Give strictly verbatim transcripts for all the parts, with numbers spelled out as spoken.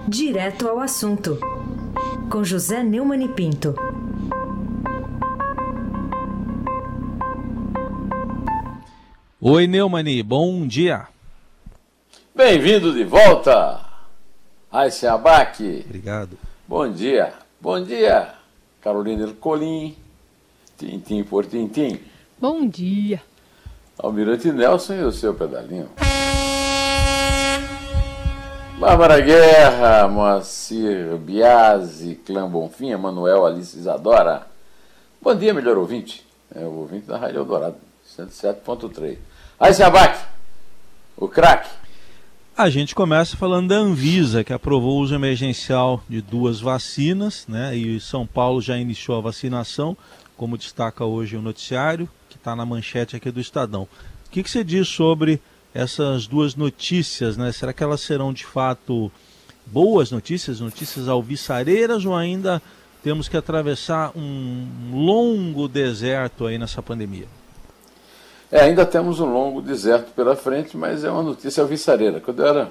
Direto ao assunto, com José Neumann e Pinto. Oi, Neumani, bom dia. Bem-vindo de volta, Raíssa Abac. Obrigado. Bom dia, bom dia, Carolina Ercolim, tintim por tintim. Bom dia. Almirante Nelson e o seu pedalinho. Bárbara Guerra, Moacir Biasi, Clã Bonfim, Emanuel Alice Isadora. Bom dia, melhor ouvinte. É o ouvinte da Rádio Eldorado, cento e sete ponto três. Raíssa Abac, o craque. A gente começa falando da Anvisa, que aprovou o uso emergencial de duas vacinas, né? E São Paulo já iniciou a vacinação, como destaca hoje o noticiário, que está na manchete aqui do Estadão. O que, que você diz sobre essas duas notícias, né? Será que elas serão de fato boas notícias, notícias alvissareiras, ou ainda temos que atravessar um longo deserto aí nessa pandemia? É, ainda temos um longo deserto pela frente, mas é uma notícia alvissareira. Quando eu era,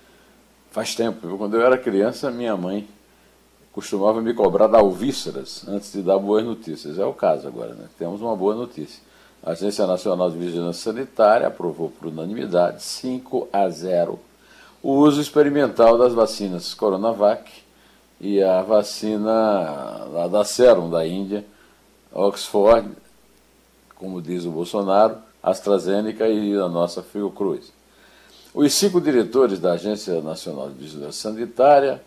faz tempo, viu? Quando eu era criança, minha mãe costumava me cobrar da alvíceras antes de dar boas notícias. É o caso agora, né? Temos uma boa notícia. A Agência Nacional de Vigilância Sanitária aprovou por unanimidade, cinco a zero, o uso experimental das vacinas Coronavac e a vacina lá da Serum, da Índia, Oxford, como diz o Bolsonaro, AstraZeneca e a nossa Fiocruz. Os cinco diretores da Agência Nacional de Vigilância Sanitária,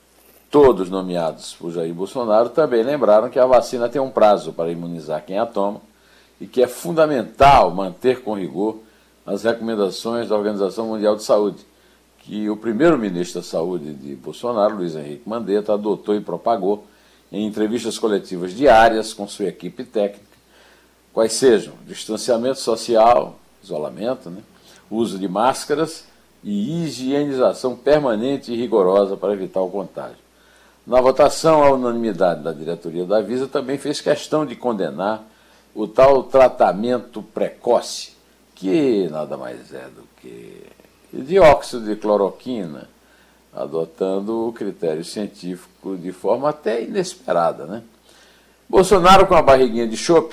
todos nomeados por Jair Bolsonaro, também lembraram que a vacina tem um prazo para imunizar quem a toma e que é fundamental manter com rigor as recomendações da Organização Mundial de Saúde, que o primeiro-ministro da Saúde de Bolsonaro, Luiz Henrique Mandetta, adotou e propagou em entrevistas coletivas diárias com sua equipe técnica, quais sejam distanciamento social, isolamento, né, uso de máscaras e higienização permanente e rigorosa para evitar o contágio. Na votação, a unanimidade da diretoria da Anvisa também fez questão de condenar o tal tratamento precoce, que nada mais é do que dióxido de cloroquina, adotando o critério científico de forma até inesperada, né? Bolsonaro, com a barriguinha de chope,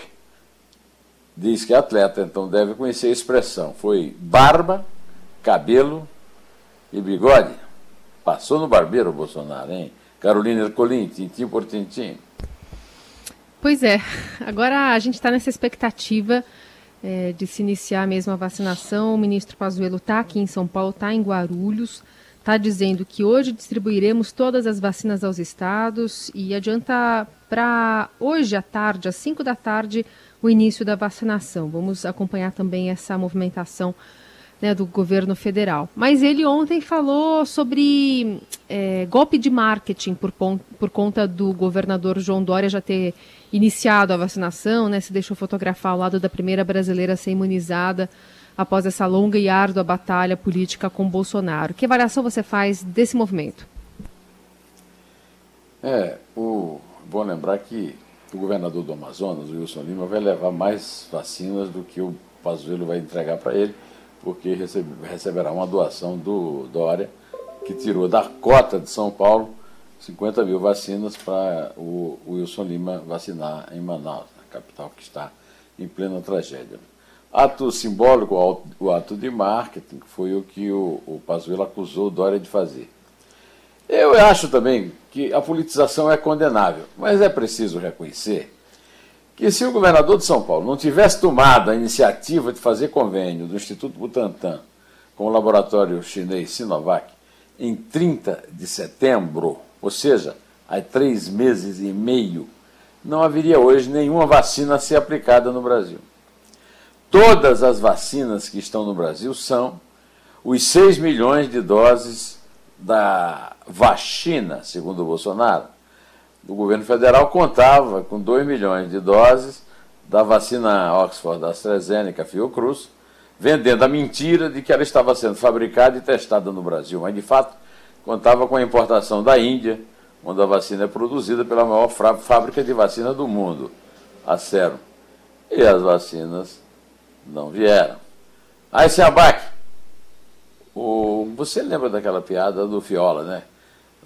diz que é atleta, então deve conhecer a expressão. Foi barba, cabelo e bigode. Passou no barbeiro o Bolsonaro, hein? Carolina Ercolim, tintim por tintim. Pois é, agora a gente está nessa expectativa é, de se iniciar mesmo a vacinação. O ministro Pazuello está aqui em São Paulo, está em Guarulhos, está dizendo que hoje distribuiremos todas as vacinas aos estados e adianta para hoje à tarde, às cinco da tarde, o início da vacinação. Vamos acompanhar também essa movimentação, né, do governo federal. Mas ele ontem falou sobre é, golpe de marketing por, por conta do governador João Dória já ter iniciado a vacinação, né, se deixou fotografar ao lado da primeira brasileira a ser imunizada após essa longa e árdua batalha política com Bolsonaro. Que avaliação você faz desse movimento? É, o, bom lembrar que o governador do Amazonas, o Wilson Lima, vai levar mais vacinas do que o Pazuello vai entregar para ele, porque recebe, receberá uma doação do Dória, que tirou da cota de São Paulo cinquenta mil vacinas para o, o Wilson Lima vacinar em Manaus, na capital que está em plena tragédia. Ato simbólico, o ato de marketing, foi o que o, o Pazuello acusou o Dória de fazer. Eu acho também que a politização é condenável, mas é preciso reconhecer que se o governador de São Paulo não tivesse tomado a iniciativa de fazer convênio do Instituto Butantan com o laboratório chinês Sinovac em trinta de setembro, ou seja, há três meses e meio, não haveria hoje nenhuma vacina a ser aplicada no Brasil. Todas as vacinas que estão no Brasil são os seis milhões de doses da vacina, segundo o Bolsonaro. O governo federal contava com dois milhões de doses da vacina Oxford, da AstraZeneca, Fiocruz, vendendo a mentira de que ela estava sendo fabricada e testada no Brasil, mas de fato contava com a importação da Índia, onde a vacina é produzida pela maior fábrica de vacina do mundo, a Serum. E as vacinas não vieram. Raíssa Abac, o, você lembra daquela piada do Fiola, né?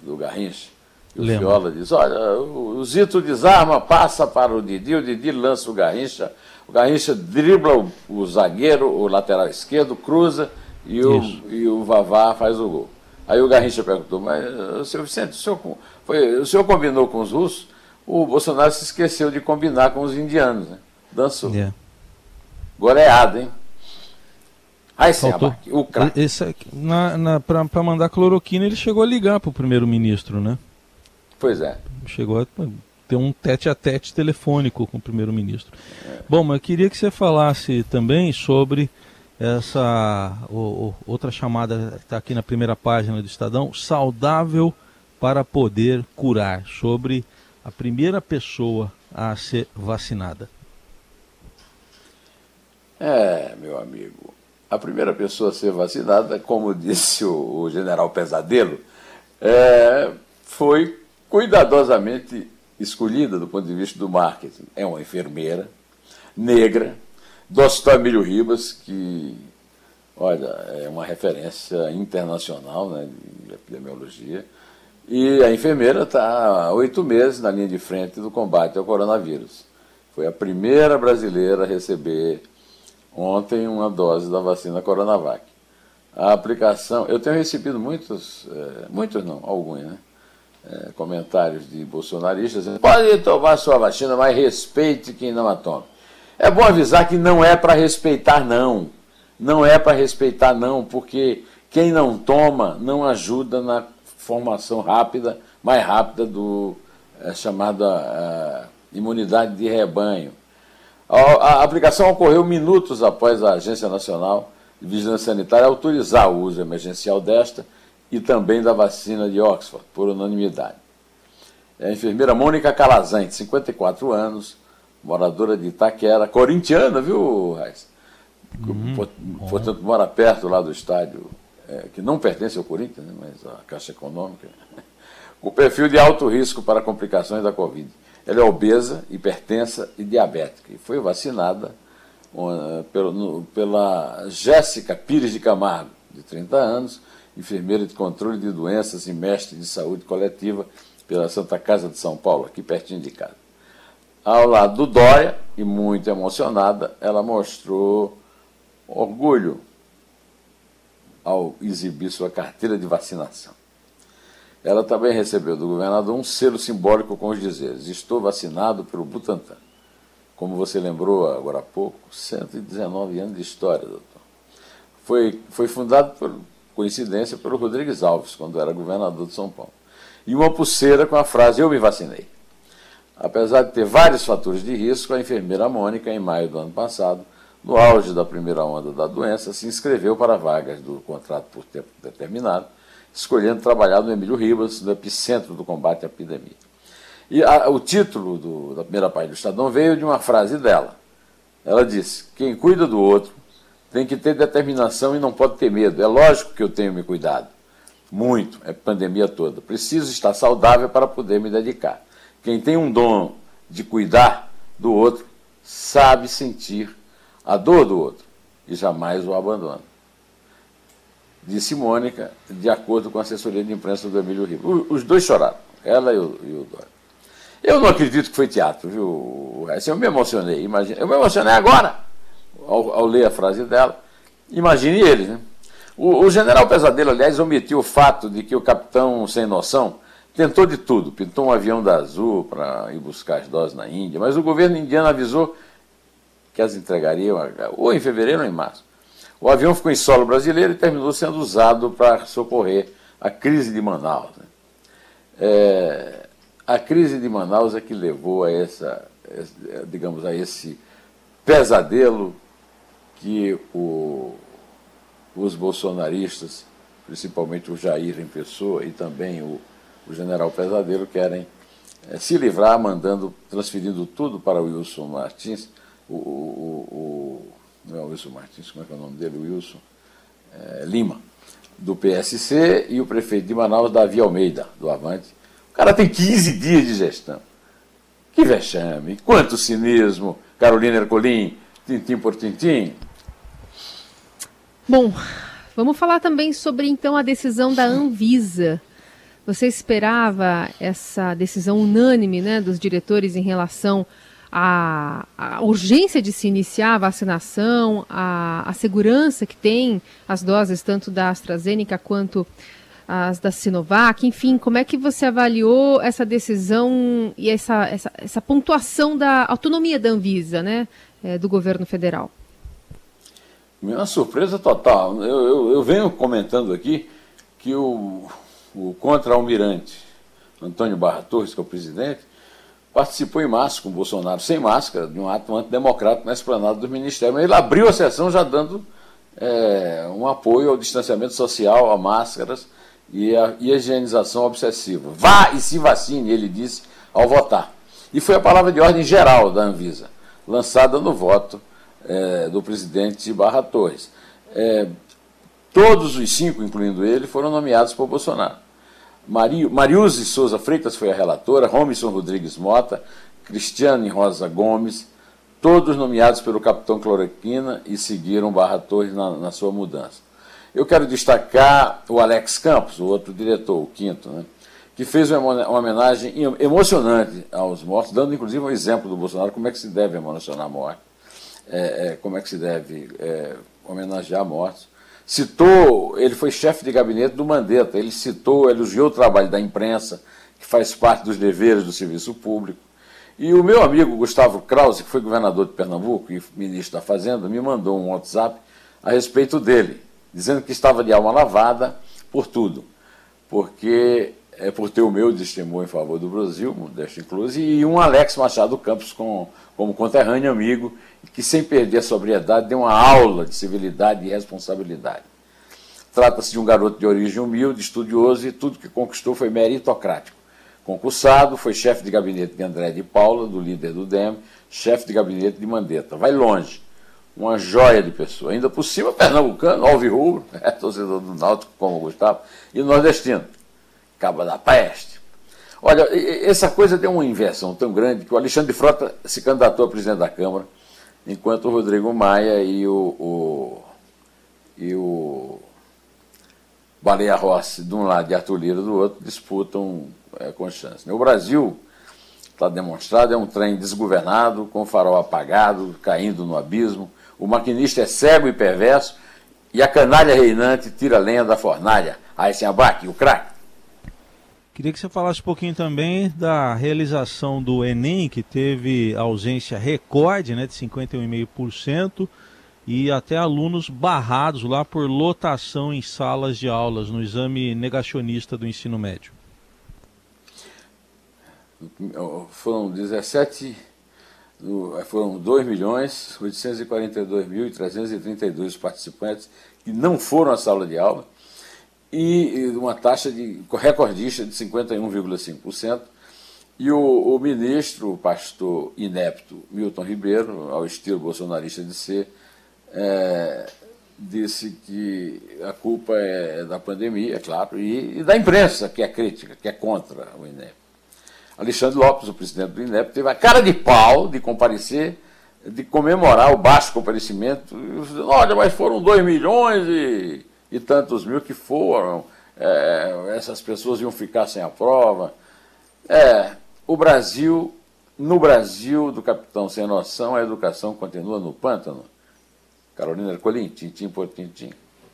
do Garrincha. E o Lembra. Fiola diz, olha, o Zito desarma, passa para o Didi, o Didi lança o Garrincha, o Garrincha dribla o, o zagueiro, o lateral esquerdo, cruza e o, e o Vavá faz o gol. Aí o Garrincha perguntou, mas, senhor Vicente, o senhor, foi, o senhor combinou com os russos? O Bolsonaro se esqueceu de combinar com os indianos, né? Dançou. Yeah. Goleado, hein? Aí sim, o craque. Para mandar cloroquina, ele chegou a ligar para o primeiro-ministro, né? Pois é. Chegou a ter um tete-a-tete telefônico com o primeiro-ministro. É. Bom, mas eu queria que você falasse também sobre essa o, o, outra chamada que está aqui na primeira página do Estadão, saudável para poder curar, sobre a primeira pessoa a ser vacinada. É, meu amigo, a primeira pessoa a ser vacinada, como disse o, o general Pesadelo, é, foi cuidadosamente escolhida do ponto de vista do marketing. É uma enfermeira negra, Dostó Emílio Ribas, que, olha, é uma referência internacional, né, de epidemiologia, e a enfermeira está há oito meses na linha de frente do combate ao coronavírus. Foi a primeira brasileira a receber ontem uma dose da vacina Coronavac. A aplicação, eu tenho recebido muitos, é, muitos não, alguns, né? É, comentários de bolsonaristas dizendo, pode tomar sua vacina, mas respeite quem não a tome. É bom avisar que não é para respeitar não, não é para respeitar não, porque quem não toma não ajuda na formação rápida, mais rápida do é, chamada é, imunidade de rebanho. A, a aplicação ocorreu minutos após a Agência Nacional de Vigilância Sanitária autorizar o uso emergencial desta e também da vacina de Oxford, por unanimidade. É a enfermeira Mônica Calazan, de cinquenta e quatro anos, moradora de Itaquera, corintiana, viu, Raiz? Hum, Portanto, bom. Mora perto lá do estádio, é, que não pertence ao Corinthians, né, mas à Caixa Econômica, com perfil de alto risco para complicações da Covid. Ela é obesa, hipertensa e diabética, e foi vacinada uh, pelo, no, pela Jéssica Pires de Camargo, de trinta anos, enfermeira de controle de doenças e mestre de saúde coletiva pela Santa Casa de São Paulo, aqui pertinho de casa. Ao lado do Dória, e muito emocionada, ela mostrou orgulho ao exibir sua carteira de vacinação. Ela também recebeu do governador um selo simbólico com os dizeres: estou vacinado pelo Butantan. Como você lembrou agora há pouco, cento e dezenove anos de história, doutor. Foi, foi fundado por coincidência pelo Rodrigues Alves, quando era governador de São Paulo. E uma pulseira com a frase, eu me vacinei. Apesar de ter vários fatores de risco, a enfermeira Mônica, em maio do ano passado, no auge da primeira onda da doença, se inscreveu para vagas do contrato por tempo determinado, escolhendo trabalhar no Emílio Ribas, no epicentro do combate à epidemia. E a, o título do, da primeira página do Estadão veio de uma frase dela. Ela disse, quem cuida do outro tem que ter determinação e não pode ter medo. É lógico que eu tenho me cuidado. Muito, é pandemia toda. Preciso estar saudável para poder me dedicar. Quem tem um dom de cuidar do outro, sabe sentir a dor do outro e jamais o abandona. Disse Mônica, de acordo com a assessoria de imprensa do Emílio Ribas. Os dois choraram, ela e o, e o Dória. Eu não acredito que foi teatro, viu? Eu me emocionei, imagina. Eu me emocionei agora, ao, ao ler a frase dela. Imagine eles, né? O, o general Pesadelo, aliás, omitiu o fato de que o capitão sem noção tentou de tudo, pintou um avião da Azul para ir buscar as doses na Índia, mas o governo indiano avisou que as entregariam ou em fevereiro ou em março. O avião ficou em solo brasileiro e terminou sendo usado para socorrer a crise de Manaus. Né? É, a crise de Manaus é que levou a essa, digamos, a esse pesadelo que o, os bolsonaristas, principalmente o Jair em pessoa e também o, o general Pesadelo, querem é, se livrar, mandando, transferindo tudo para o Wilson Martins, o, o, o não é o Wilson Martins, como é que é o nome dele? O Wilson é, Lima, do P S C, e o prefeito de Manaus, Davi Almeida, do Avante. O cara tem quinze dias de gestão. Que vexame, quanto cinismo, Carolina Ercolim, tintim por tintim. Bom, vamos falar também sobre, então, a decisão da Anvisa Você esperava essa decisão unânime, né, dos diretores em relação à, à urgência de se iniciar a vacinação, a, a segurança que tem as doses tanto da AstraZeneca quanto as da Sinovac? Enfim, como é que você avaliou essa decisão e essa, essa, essa pontuação da autonomia da Anvisa, né, é, do governo federal? Uma surpresa total. Eu, eu, eu venho comentando aqui que o, o contra-almirante Antônio Barra Torres, que é o presidente, participou em massa com o Bolsonaro, sem máscara, de um ato antidemocrático na esplanada do Ministério. Mas ele abriu a sessão já dando é, um apoio ao distanciamento social, a máscaras e a, e a higienização obsessiva. Vá e se vacine, ele disse ao votar. E foi a palavra de ordem geral da Anvisa, lançada no voto É, do presidente Barra Torres. É, todos os cinco, incluindo ele, foram nomeados por Bolsonaro. Mari, Mariuse Souza Freitas foi a relatora, Romilson Rodrigues Mota, Cristiane Rosa Gomes, todos nomeados pelo capitão Cloroquina e seguiram Barra Torres na, na sua mudança. Eu quero destacar o Alex Campos, o outro diretor, o quinto, né, que fez uma, uma homenagem emocionante aos mortos, dando inclusive um exemplo do Bolsonaro, como é que se deve emocionar a morte. É, é, como é que se deve é, homenagear mortos. Citou, ele foi chefe de gabinete do Mandetta, ele citou, elogiou o trabalho da imprensa, que faz parte dos deveres do serviço público. E o meu amigo Gustavo Krause, que foi governador de Pernambuco e ministro da Fazenda, me mandou um WhatsApp a respeito dele, dizendo que estava de alma lavada por tudo, porque é por ter o meu testemunho em favor do Brasil, modesto incluso, e um Alex Machado Campos com, como conterrâneo amigo, que sem perder a sobriedade deu uma aula de civilidade e responsabilidade. Trata-se de um garoto de origem humilde, estudioso, e tudo que conquistou foi meritocrático. Concursado, foi chefe de gabinete de André de Paula, do líder do D E M, chefe de gabinete de Mandetta. Vai longe, uma joia de pessoa. Ainda por cima, pernambucano, alvirrubro, é torcedor do Náutico, como o Gustavo, e nordestino, caba da peste. Olha, essa coisa deu uma inversão tão grande que o Alexandre Frota se candidatou a presidente da Câmara, enquanto o Rodrigo Maia e o, o, e o Baleia Rossi, de um lado, e Arthur Lira do outro, disputam é, com chance. O Brasil, está demonstrado, é um trem desgovernado, com o farol apagado, caindo no abismo. O maquinista é cego e perverso, e a canalha reinante tira a lenha da fornalha. Aí se abaque, o craque. Queria que você falasse um pouquinho também da realização do Enem, que teve ausência recorde, né, de cinquenta e um vírgula cinco por cento, e até alunos barrados lá por lotação em salas de aulas no exame negacionista do ensino médio. Foram dezessete, foram dois milhões, oitocentos e quarenta e dois mil, trezentos e trinta e dois participantes que não foram à sala de aula, e uma taxa de recordista de cinquenta e um vírgula cinco por cento. E o, o ministro, o pastor inepto Milton Ribeiro, ao estilo bolsonarista de ser, é, disse que a culpa é da pandemia, é claro, e, e da imprensa, que é crítica, que é contra o INEP. Alexandre Lopes, o presidente do INEP, teve a cara de pau de comparecer, de comemorar o baixo comparecimento. Olha, mas foram dois milhões e... e tantos mil que foram, é, essas pessoas iam ficar sem a prova. É, o Brasil, no Brasil do capitão sem noção, a educação continua no pântano. Carolina Ercolim, tintim por tintim.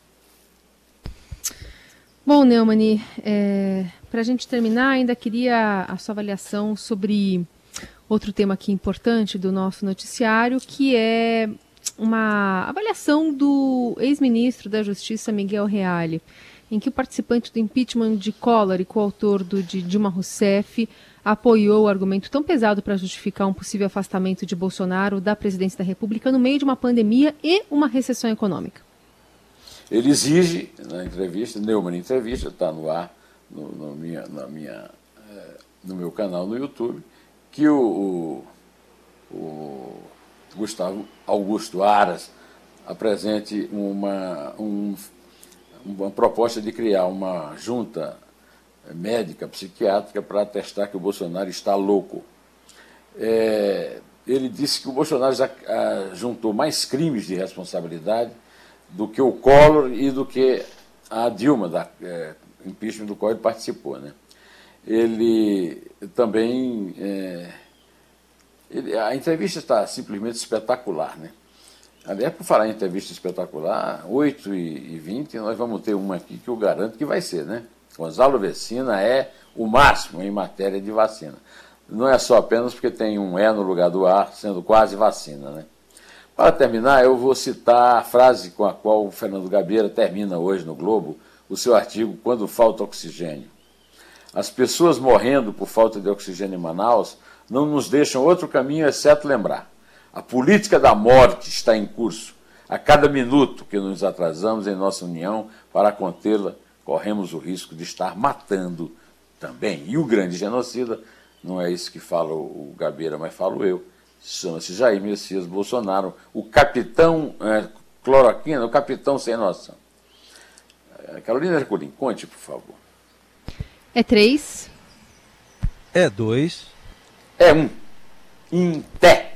Bom, Neumann, é, para a gente terminar, ainda queria a sua avaliação sobre outro tema aqui importante do nosso noticiário, que é uma avaliação do ex-ministro da Justiça, Miguel Reale, em que o participante do impeachment de Collor e coautor do de Dilma Rousseff apoiou o argumento tão pesado para justificar um possível afastamento de Bolsonaro da presidência da República no meio de uma pandemia e uma recessão econômica. Ele exige, na entrevista, Neumann Entrevista, está no ar, no, no, minha, na minha, é, no meu canal no YouTube, que o, o, o Gustavo Augusto Aras apresente uma, um, uma proposta de criar uma junta médica, psiquiátrica, para atestar que o Bolsonaro está louco. É, ele disse que o Bolsonaro já a, juntou mais crimes de responsabilidade do que o Collor e do que a Dilma, da é, impeachment do qual ele participou, né? Ele também... É, ele, a entrevista está simplesmente espetacular, né? Aliás, por falar em entrevista espetacular, oito e vinte nós vamos ter uma aqui que eu garanto que vai ser, né? Gonzalo Vecina é o máximo em matéria de vacina. Não é só apenas porque tem um E no lugar do A, sendo quase vacina, né? Para terminar, eu vou citar a frase com a qual o Fernando Gabeira termina hoje no Globo o seu artigo Quando Falta Oxigênio. As pessoas morrendo por falta de oxigênio em Manaus não nos deixam outro caminho exceto lembrar. A política da morte está em curso. A cada minuto que nos atrasamos em nossa união para contê-la, corremos o risco de estar matando também. E o grande genocida, não é isso que fala o Gabeira, mas falo eu, chama-se Jair Messias Bolsonaro, o capitão é, cloroquina, o capitão sem noção. Carolina Ercolim, conte, por favor. É três. É dois. É um. Em té.